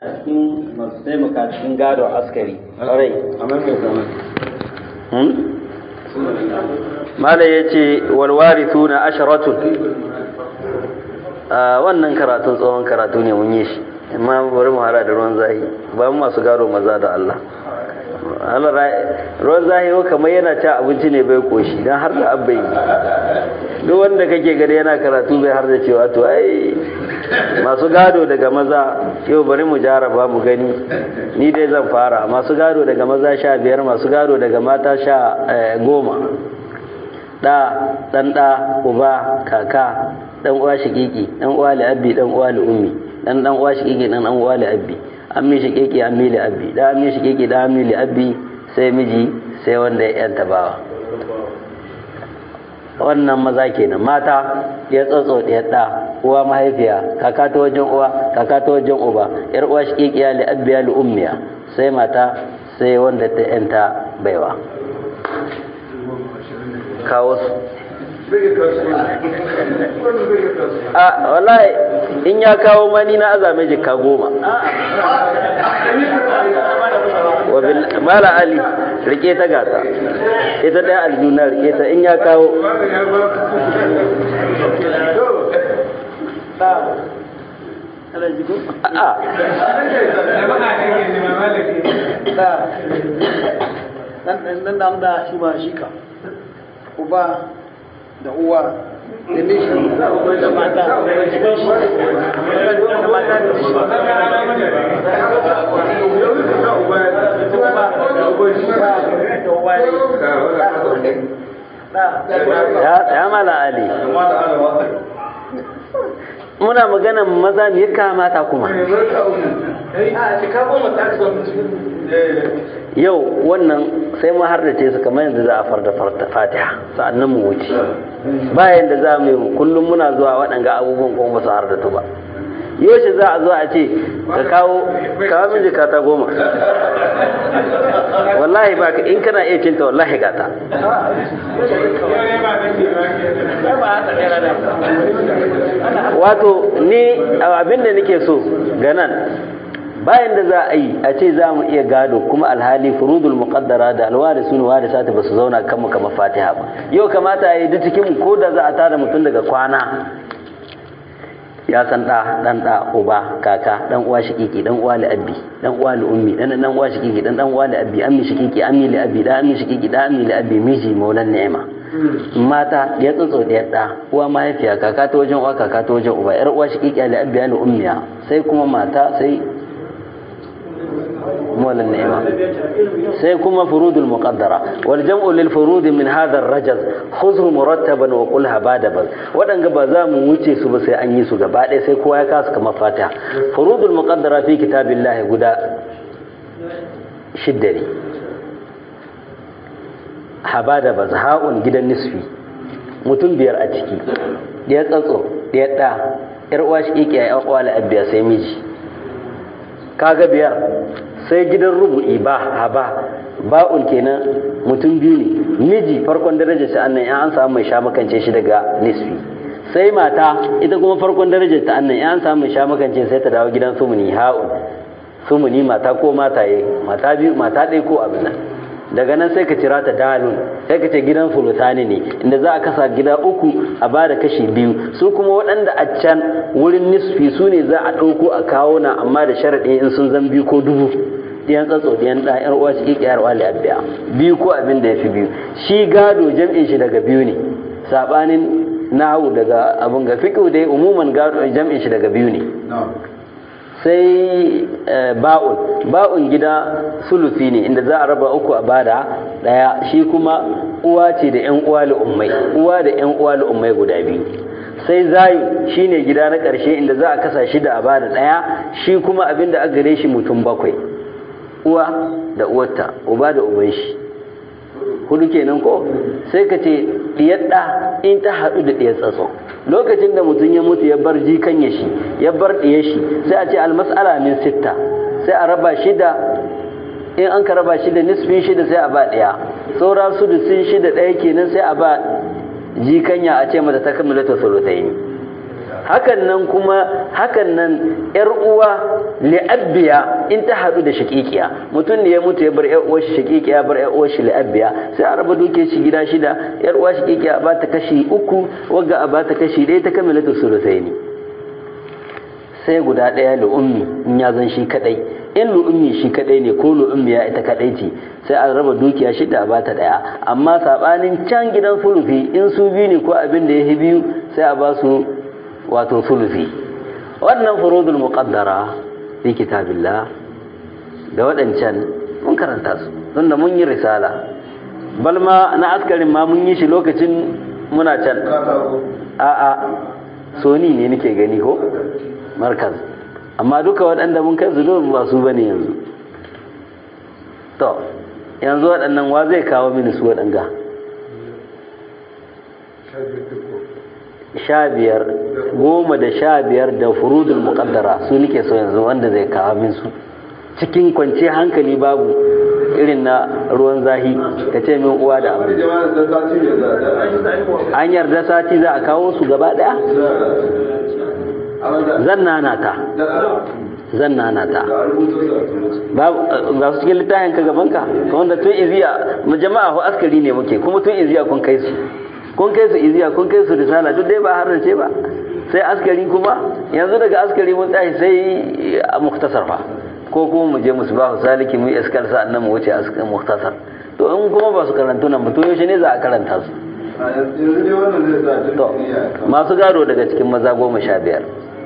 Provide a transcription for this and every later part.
cikin masu taimaka cikin gado askari rai mala ya ce walwaritu na asharatun wannan karatun tsohon karatu ne mun yi shi amma bari mu hada da ruwan zahi ba mu masu gado maza da Allah ruwan zahi kamar yana ci abinci ne bai koshi don har da abbai duk wanda kake gani yana karatu bai har da cewa to ai masu gado daga maza yau bari mu jaraba mu gani ni dai zan fara masu gado daga maza 15 masu gado daga mata 10 dan uba kaka dan uwa shikiki dan uwa li abbi dan uwa li ummi dan uwa shikiki dan uwa li abbi ammi shikiki ammi li abbi da ammi shikiki da ammi li abbi sai miji sai wanda ya yanta bawa wannan maza kenan mata ya tsotso da yadda uwa mahaifiya kaka ta wajen uwa kaka ta wajen uba yar uwa shiqiqiya li abbiya li ummiya sai mata sai wanda ta yanta baiwa kawo su wallahi in ya kawo mani na azame jikka 10 mala ali rike ta gata ita daya aljuna rike ta in ya kawo dan da shi ba shi ka uba da uwa da mishi da mata ya mala ali muna magana maza ne kamata kuma yau wannan sai mu hardace su kamar yadda za a farda fatiha sa'annan mu wuce bayan da za mu yi kullum muna zuwa waɗanga abubuwan kuma ba su hardatu ba yau shi za a zo a ce ka kawo min jikata 10 wallahi ba in kana iya cinta wallahi gata wato ni abinda nake so ga nan bayan da za a yi a ce za mu iya gado kuma alhali furudul muqaddara da alwarisun warisata ba su zauna kan mu kamar fatiha ba yau kamata a yi duk cikin ko da za a tada mutum daga kwana ya san dan uba kaka dan uwa shikiki dan uwa li abbi dan uwa li ummi dan uwa shikiki dan uwa li abbi ammi shikiki ammi li abbi da ammi shikiki da ammi li abbi miji maulan ni'ima mata ya tsotso da yadda uwa mahaifiya kaka ta wajen uwa kaka ta wajen uba yar uwa shikiki li abbi li ummiya sai kuma mata sai مولى النعمة سيكون فروض المقدرة والجمع للفروض من هذا الرجز خذه مرتبا وقلها بادبا ودن غبا زامو wuce su ba sai an yi su gaba ɗaya sai kowa ya kasu kamar fatiha furudul muqaddara fi kitabillahi guda 6 ne habada bazhaun gidan nisfi mutum 5 a ciki da ya tsatso da ya da yar uwa shi yake ya uwa la abiya sai miji kaga 5 sai gidan rubu'i ba'un kenan mutum 2 ne miji farkon darajar shi annan an samu mai sha makance shi daga nisfi sai mata ita kuma farkon darajar ta annan an samu mai sha makance sai ta dawo gidan sumuni ha'un sumuni mata ko mataye mata biyu mata ɗaya ko abin nan daga nan sai ka cira ta dalun sai ka ce gidan sulutani ne inda za a kasa gida 3 a bada kashi 2 su kuma waɗanda a can wurin nisfi su ne za a ɗauko a kawo na amma da sharaɗi in sun zan 2 ko 1000 ɗiyan tsatso ɗiyan ɗan ƴar uwa shi ƙiyar wali abiya 2 ko abin da ya fi 2 shi gado jam'in shi daga 2 ne saɓanin nahu daga abin ga fiƙo dai umuman gado jam'in shi daga 2 ne sai ba'un gida sulusi ne inda za a raba 3 a bada 1 shi kuma uwa ce da ƴan uwa li ummai uwa da ƴan uwa li ummai guda 2 sai zayu shine gida na ƙarshe inda za a kasa 6 a bada 1 shi kuma abinda aka gare shi mutum 7 uwa da uwarta uba da uban shi 4 kenan ko sai ka ce diyar da in ta haɗu da diyar tsatso lokacin da mutum ya mutu ya bar jikan ya shi ya bar diyar shi sai a ce almas'ala min 6 sai a raba 6 in an ka raba 6 nisfin 6 sai a ba daya saura su da sun 6 daya kenan sai a ba jikanya a ce mata ta kammala ta sulutai hakan nan yar uwa li'abbiya in ta hadu da shaqiqiya mutum ne ya mutu ya bar yar uwar shi shaqiqiya bar yar uwar shi li'abbiya sai a raba duke shi gida shida yar uwa shaqiqiya ba ta kashi 3 wagga a ba ta kashi 1 ta kamilatu sulusaini sai guda daya lu'ummi in ya zan shi kadai in lu'ummi shi kadai ne ko lu'ummiya ita kadai ce sai a raba dukiya shida a bata daya amma sabanin can gidan sulufi in su biyu ne ko abin da ya biyu sai a ba su wato sulufi wannan furudul muqaddara fi kitabillah da wadancan mun karanta su don da mun yi risala balma na askarin ma mun yi shi lokacin muna can a'a soni ne nake gani ko markaz amma duka waɗanda mun kai su ba su bane yanzu to yanzu waɗannan wa zai kawo mini su waɗanga 15 10 da 15 da furudul muqaddara su nake so yanzu wanda zai kawo min su cikin kwance hankali babu irin na ruwan zahi ka ce min uwa da abu an yarda sati za a kawo su gaba daya zan nanata ba su cikin littafin ka gabanka wanda tun iziya jama'a ko askari ne muke kuma tun iziya kun kai su iziya kun kai su risala duk dai ba har ce ba sai askari kuma yanzu daga askari mun tashi sai a muktasar fa ko kuma mu je musbahu saliki mu yi iskal sa'annan mu wuce askar muktasar to in kuma ba su karantu nan mutum yaushe ne za a karanta su to masu gado daga cikin maza 15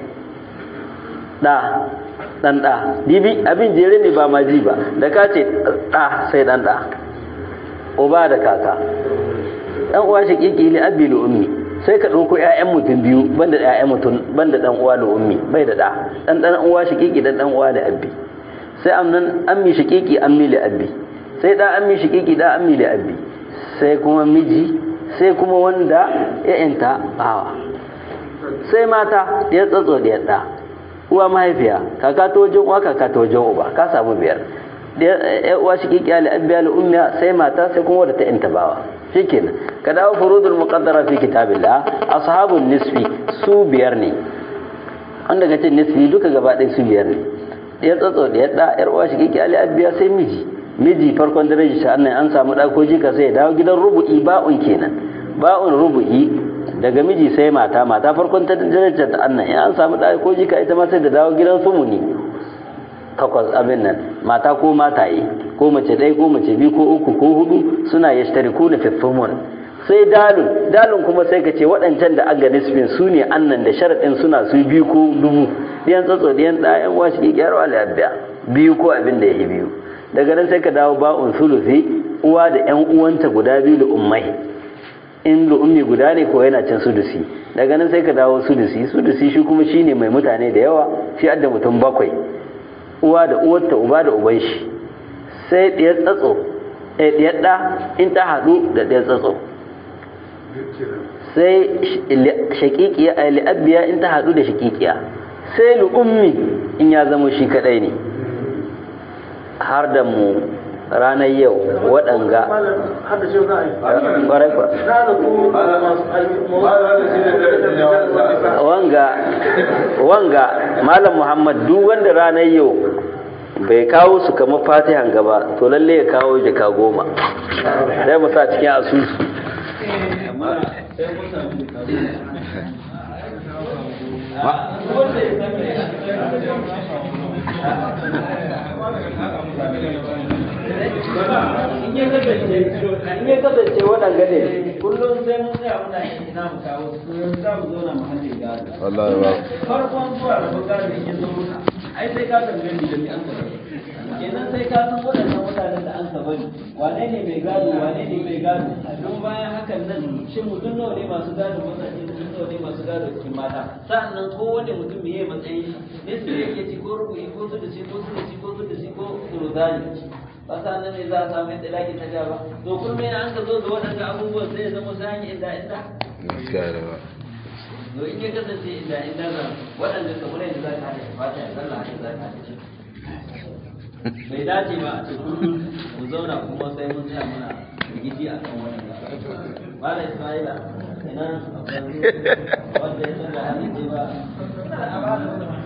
dan bibi abin jere ne ba ma ji ba da ka ce da sai dan uba da kaka dan uwa shaqiqi li abi li ummi sai ka dauko ƴaƴan mutum biyu banda ƴaƴan mutum banda dan uwa li ummi bai da dan uwa shaqiqi dan uwa li abi sai ammi shaqiqi ammi li abi sai da ammi shaqiqi da ammi li abi sai kuma miji sai kuma wanda ya yanta bawa sai mata ya tsatso da yadda uwa mahaifiya kaka ta wajen uwa kaka ta wajen uba ka samu 5 da uwa shaqiqi li abi li ummi sai mata sai kuma wanda ta yanta bawa shikenan ka dawo furudul muqaddara fi kitabillah ashabun nisfi su 5 ne an daga cin nisfi duka gaba ɗaya su 5 ne ya tsatso da yadda yar uwa shaqiqi ali abiya sai miji farkon darajar shi annan an samu da ko jika sai ya dawo gidan rubu'i ba'un kenan ba'un rubu'i daga miji sai mata farkon ta darajar ta annan an samu da ko jika ita ma sai da dawo gidan sumuni takwas abin nan mata ko mataye ko mace ɗaya ko mace biyu ko uku ko hudu suna yashtariku na fiffimun sai dalun kuma sai ka ce waɗancan da aga nisbin su ne annan da sharaɗin suna su biyu ko dubu ɗiyan tsatso ɗiyan ɗayan washi ke gyara wale abiya biyu ko abin da ya yi biyu daga nan sai ka dawo ba'un sulusi uwa da ƴan uwanta guda biyu da ummai in ummi guda ne ko yana cin sudusi daga nan sai ka dawo sudusi shi kuma shine mai mutane da yawa shi adda mutum 7 uwa da uwarta uba da uban shi sai ɗiyar tsatso ɗiyar ɗa in ta haɗu da ɗiyar tsatso sai shaƙiƙiya a li'abbiya in ta haɗu da shaƙiƙiya sai lu'ummi in ya zama shi kaɗai ne har da mu ranar yau waɗanga wanga malam muhammad duk wanda ranar yau bai kawo su kamar fatihan gaba to lalle ya kawo jaka 10 sai mu sa cikin asusu in ya kasance waɗanda ne kullum sai mun tsaya muna yin ina mu kawo su yanzu za mu zauna mu hannun gado farkon zuwa da bukari in ya zo muka ai sai ka san gani da ni an saba kenan sai ka san waɗannan mutanen da an saba ne wane ne mai gado wane ne mai gado don bayan hakan nan shin mutum nawa ne masu gado mutane mutum nawa ne masu gado cikin mata sa'annan kowane mutum me ya matsayin shi ne su yake ci ko rubu'i ko su da shi ko su da shi ko su da shi ko suruzani ba sa nan ne za a samu yadda laki ta gaba to kullum an ka zo da waɗanda abubuwan sai ya zama sai hanyar inda to in ya kasance inda za waɗanda kamar yadda za ka haɗe fata ya sallah haka za ka haɗe bai dace ba a ce kullum mu zauna kuma sai mun tsaya muna rigidi a kan wannan wala Ismaila ina wanda ya san da hadisi ba